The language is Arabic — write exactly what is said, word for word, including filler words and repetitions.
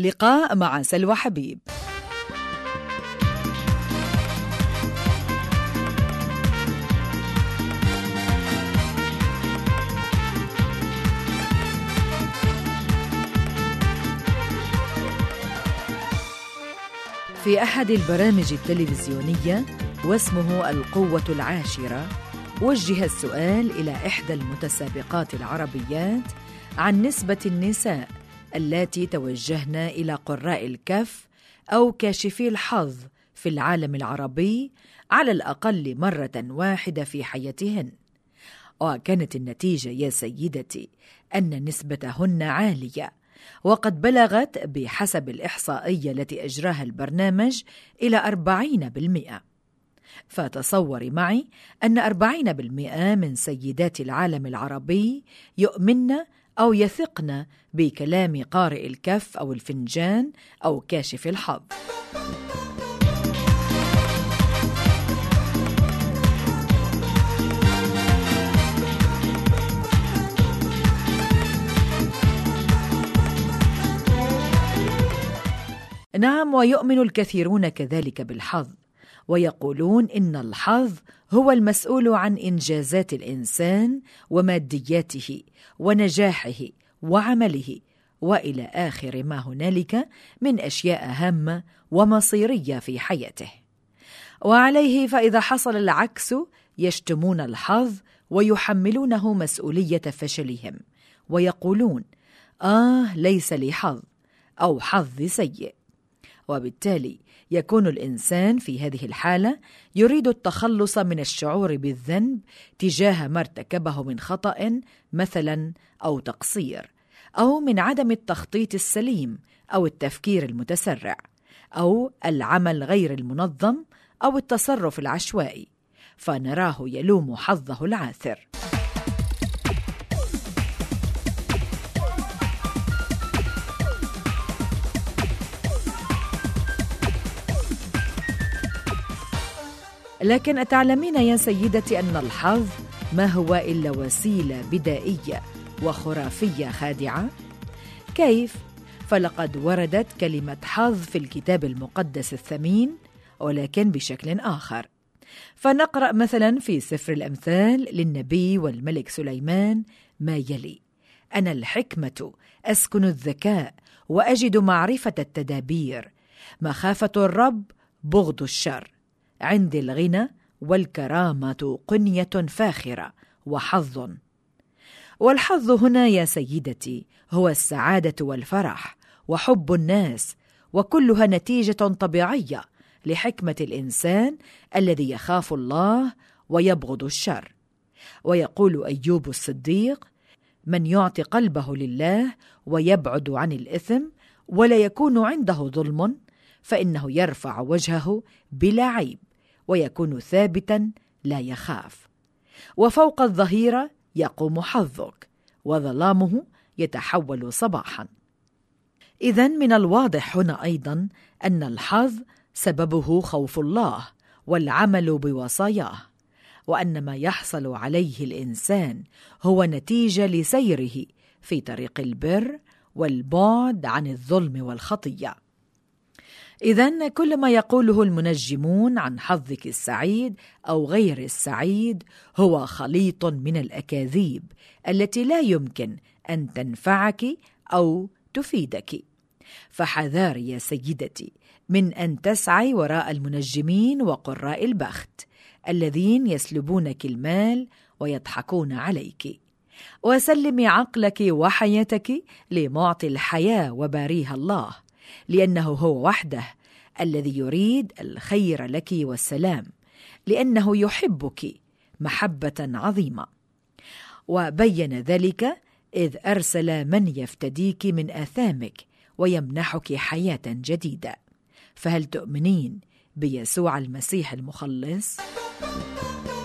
لقاء مع سلوى حبيب. في أحد البرامج التلفزيونية واسمه القوة العاشرة، وجه السؤال إلى إحدى المتسابقات العربيات عن نسبة النساء اللاتي توجهن إلى قراء الكف أو كاشفي الحظ في العالم العربي على الأقل مرة واحدة في حياتهن. وكانت النتيجة يا سيدتي أن نسبتهن عالية، وقد بلغت بحسب الإحصائية التي أجراها البرنامج إلى أربعين بالمئة. فتصوري معي أن أربعين بالمئة من سيدات العالم العربي يؤمن أو يثقن بكلام قارئ الكف أو الفنجان أو كاشف الحظ. نعم، ويؤمن الكثيرون كذلك بالحظ، ويقولون إن الحظ هو المسؤول عن إنجازات الإنسان ومادياته ونجاحه وعمله وإلى آخر ما هنالك من أشياء هامة ومصيرية في حياته. وعليه فإذا حصل العكس يشتمون الحظ ويحملونه مسؤولية فشلهم، ويقولون آه ليس لي حظ أو حظ سيء. وبالتالي يكون الإنسان في هذه الحالة يريد التخلص من الشعور بالذنب تجاه ما ارتكبه من خطأ مثلا أو تقصير، أو من عدم التخطيط السليم أو التفكير المتسرع أو العمل غير المنظم أو التصرف العشوائي، فنراه يلوم حظه العاثر. لكن أتعلمين يا سيدتي أن الحظ ما هو إلا وسيلة بدائية وخرافية خادعة؟ كيف؟ فلقد وردت كلمة حظ في الكتاب المقدس الثمين، ولكن بشكل آخر. فنقرأ مثلا في سفر الأمثال للنبي والملك سليمان ما يلي: أنا الحكمة أسكن الذكاء وأجد معرفة التدابير، مخافة الرب بغض الشر، عندي الغنى والكرامة قنية فاخرة وحظ. والحظ هنا يا سيدتي هو السعادة والفرح وحب الناس، وكلها نتيجة طبيعية لحكمة الإنسان الذي يخاف الله ويبغض الشر. ويقول أيوب الصديق: من يعطي قلبه لله ويبعد عن الإثم ولا يكون عنده ظلم، فإنه يرفع وجهه بلا عيب ويكون ثابتا لا يخاف. وفوق الظهيرة يقوم حظك وظلامه يتحول صباحا. إذن من الواضح هنا أيضا أن الحظ سببه خوف الله والعمل بوصاياه، وأن ما يحصل عليه الإنسان هو نتيجة لسيره في طريق البر والبعد عن الظلم والخطية. إذن كل ما يقوله المنجمون عن حظك السعيد أو غير السعيد هو خليط من الأكاذيب التي لا يمكن أن تنفعك أو تفيدك. فحذار يا سيدتي من أن تسعي وراء المنجمين وقراء البخت الذين يسلبونك المال ويضحكون عليك. وسلمي عقلك وحياتك لمعطي الحياة وباريها الله، لأنه هو وحده الذي يريد الخير لك والسلام، لأنه يحبك محبة عظيمة. وبين ذلك إذ أرسل من يفتديك من آثامك ويمنحك حياة جديدة. فهل تؤمنين بيسوع المسيح المخلص؟